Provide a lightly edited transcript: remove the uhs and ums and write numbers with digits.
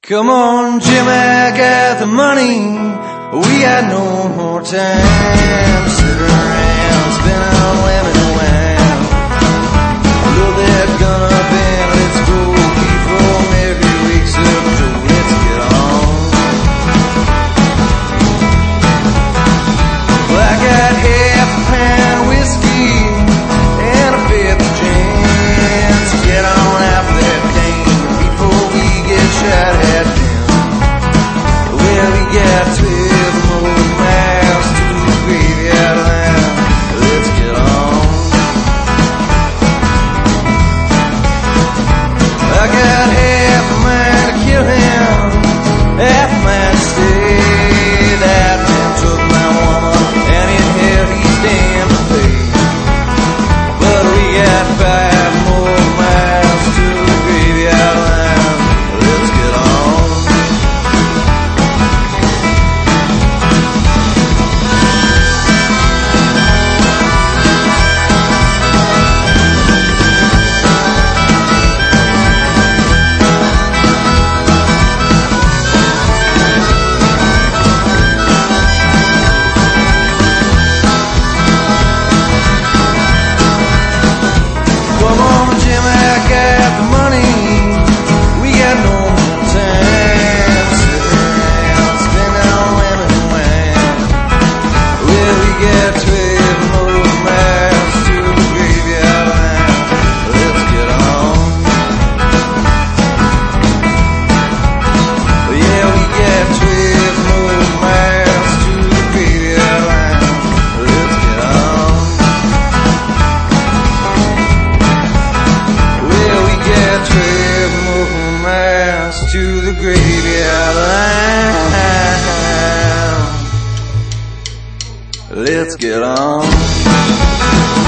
Come on, Jimmy, get the money. We got no more time. Sit around, spin on lemon and wine. Load that gun up and let's go. Before Merry wakes up, Joe, let's get on. Well, I got half a pint of whiskey and a fifth of gin. So get on out that cane before we get shot at them. Well, we got 12 more miles to the graveyard line. Let's get on. I got half a mind to kill him, half a mind to stay. That man took my woman, and in hell he's damned to pay. But we got 5 more miles to the graveyard line. Let's get on. Come on, Jimmy, I got the money. We got no more time. Sit around, spin on lemon and wine. Well, we got 12 more miles to the graveyard line. Let's get on. Yeah, we got 12 more miles to the graveyard line. Let's get on. Well, we got 12 more miles to the graveyard line. Let's get on.